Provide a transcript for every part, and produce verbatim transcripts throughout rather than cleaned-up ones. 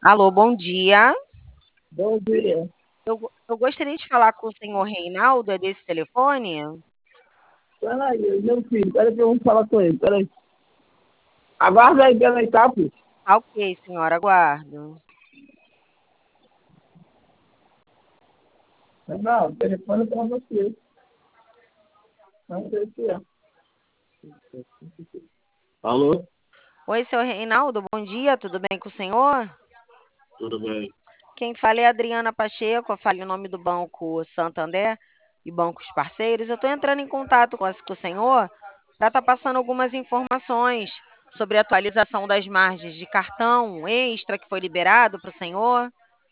Alô, bom dia. Bom dia. Eu, go- eu gostaria de falar com o senhor Reinaldo, é desse telefone? Peraí, meu filho, peraí que eu vou falar com ele, peraí. Aguarda aí, peraí, tá, filho? Ah, ok, senhora, aguardo. Não, o telefone é pra você. Não sei se é. Alô? Oi, senhor Reinaldo, bom dia, tudo bem com o senhor? Tudo bem? Quem fala é a Adriana Pacheco, eu falo em nome do Banco Santander e bancos parceiros. Eu estou entrando em contato com, as- com o senhor para estar passando algumas informações sobre a atualização das margens de cartão extra que foi liberado para o senhor.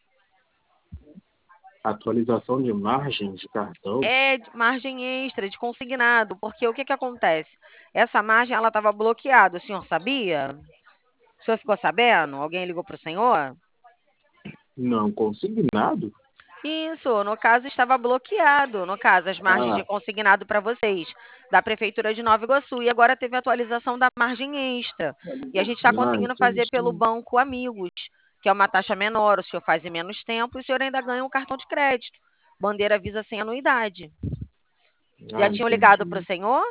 Atualização de margem de cartão? É de margem extra, de consignado, porque o que que acontece? Essa margem ela estava bloqueada, o senhor sabia? O senhor ficou sabendo? Alguém ligou para o senhor? Não, consignado? Isso, no caso estava bloqueado, no caso, as margens de Ah, consignado para vocês, da Prefeitura de Nova Iguaçu, e agora teve atualização da margem extra. E a gente está ah, conseguindo fazer pelo entendi. Banco Amigos, que é uma taxa menor, o senhor faz em menos tempo e o senhor ainda ganha um cartão de crédito. Bandeira Visa sem anuidade. Já Ah, tinham ligado para o entendi. senhor?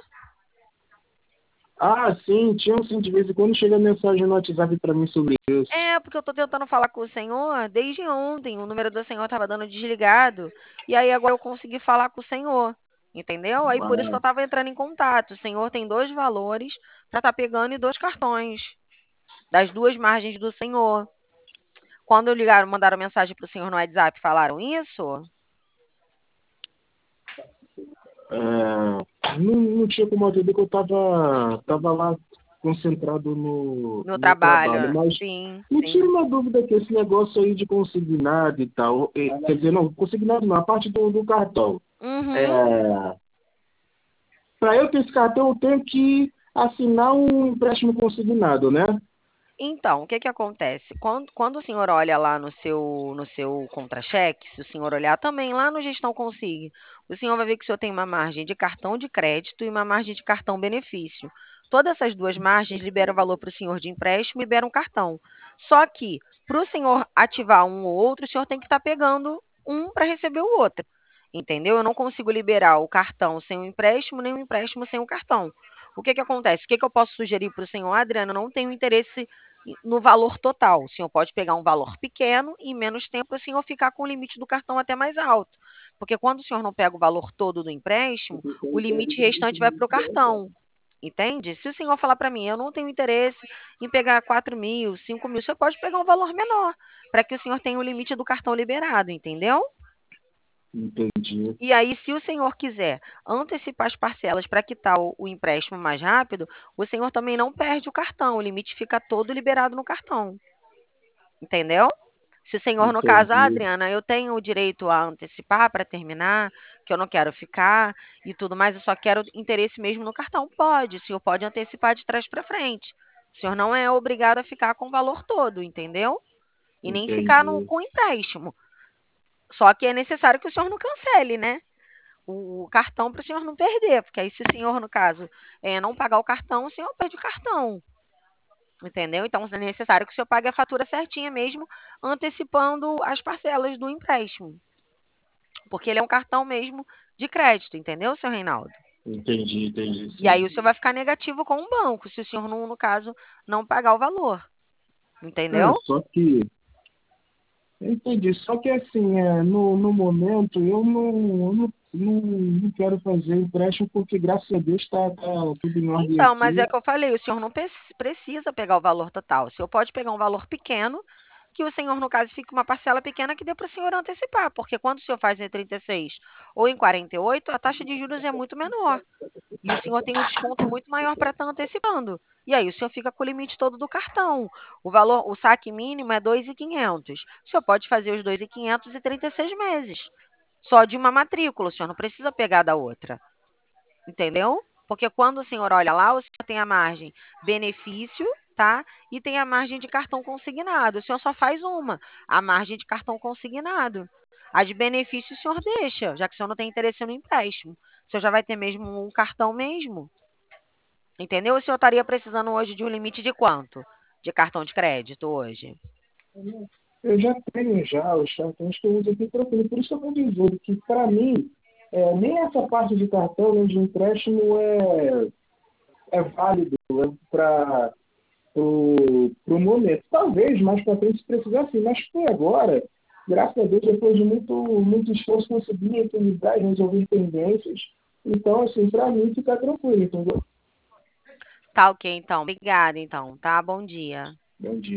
Ah, sim, tinha sim, de vez em quando chega mensagem no WhatsApp pra mim sobre isso. É, porque eu tô tentando falar com o senhor desde ontem. O número do senhor estava dando desligado. E aí agora eu consegui falar com o senhor. Entendeu? Aí por isso que eu Ah, estava entrando em contato. O senhor tem dois valores para estar pegando e dois cartões. Das duas margens do senhor. Quando ligaram, mandaram mensagem para o senhor no WhatsApp, falaram isso? é, não, não tinha como atender que eu tava, tava lá concentrado no, No no trabalho, trabalho. mas Sim, me tira sim. uma dúvida que esse negócio aí de consignado e tal, eh, quer dizer, não, consignado não, a parte do, do cartão. Uhum. É, para eu ter esse cartão, eu tenho que assinar um empréstimo consignado, né? Então, o que que acontece? Quando, quando o senhor olha lá no seu, no seu contra-cheque, se o senhor olhar também lá no Gestão Consigne, o senhor vai ver que o senhor tem uma margem de cartão de crédito e uma margem de cartão benefício. Todas essas duas margens liberam valor para o senhor de empréstimo e liberam cartão. Só que, para o senhor ativar um ou outro, o senhor tem que estar pegando um para receber o outro. Entendeu? Eu não consigo liberar o cartão sem o empréstimo, nem o empréstimo sem o cartão. O que que acontece? O que que eu posso sugerir para o senhor, Adriano? Eu não tenho interesse no valor total. O senhor pode pegar um valor pequeno e em menos tempo o senhor ficar com o limite do cartão até mais alto. Porque quando o senhor não pega o valor todo do empréstimo, o limite restante vai para o cartão. Entende? Se o senhor falar para mim, eu não tenho interesse em pegar quatro mil, cinco mil, o senhor pode pegar um valor menor, para que o senhor tenha o limite do cartão liberado, entendeu? Entendi, E aí, se o senhor quiser antecipar as parcelas para quitar o, o empréstimo mais rápido, o senhor também não perde o cartão, o limite fica todo liberado no cartão. Entendeu? Se o senhor, no caso, ah, entendi, Adriana, eu tenho o direito a antecipar para terminar, que eu não quero ficar e tudo mais, eu só quero interesse mesmo no cartão. Pode, o senhor pode antecipar de trás para frente. O senhor não é obrigado a ficar com o valor todo, entendeu? E nem ficar no, entendi, com o empréstimo. Só que é necessário que o senhor não cancele, né? O, o cartão para o senhor não perder, porque aí, se o senhor, no caso, é, não pagar o cartão, o senhor perde o cartão. Entendeu? Então é necessário que o senhor pague a fatura certinha mesmo, antecipando as parcelas do empréstimo. Porque ele é um cartão mesmo de crédito, entendeu, seu Reinaldo? entendi, entendi, E aí sim. o senhor vai ficar negativo com o banco, se o senhor, no, no caso, não pagar o valor. É, Entendeu? só que entendi. Só que assim, é, no, no momento eu não, eu não, não, não quero fazer empréstimo porque graças a Deus está tá tá tudo em ordem Então, mas aqui. é que eu falei, o senhor não pe- precisa pegar o valor total. O senhor pode pegar um valor pequeno, que o senhor, no caso, fique uma parcela pequena que dê para o senhor antecipar, porque quando o senhor faz em trinta e seis ou em quarenta e oito, a taxa de juros é muito menor. E o senhor tem um desconto muito maior para estar antecipando. E aí o senhor fica com o limite todo do cartão. O valor, o saque mínimo é dois mil e quinhentos. O senhor pode fazer os dois mil e quinhentos e trinta e seis meses. Só de uma matrícula, o senhor não precisa pegar da outra. Entendeu? Porque quando o senhor olha lá, o senhor tem a margem benefício, tá? E tem a margem de cartão consignado. O senhor só faz uma, a margem de cartão consignado. A de benefício o senhor deixa, já que o senhor não tem interesse no empréstimo. O senhor já vai ter mesmo um cartão mesmo. Entendeu? O senhor estaria precisando hoje de um limite de quanto? De cartão de crédito hoje? Eu já tenho já os cartões que eu uso aqui tranquilo. Por isso que eu vou dizer que, para mim, é, nem essa parte de cartão, nem de empréstimo é, é válido para o momento. Talvez mais para frente se precisar sim, mas por agora, graças a Deus, depois de muito, muito esforço, consegui equilibrar e resolver pendências. Então, assim, para mim fica tranquilo, entendeu? Tá ok, então. Obrigada, então, tá? Bom dia. Bom dia.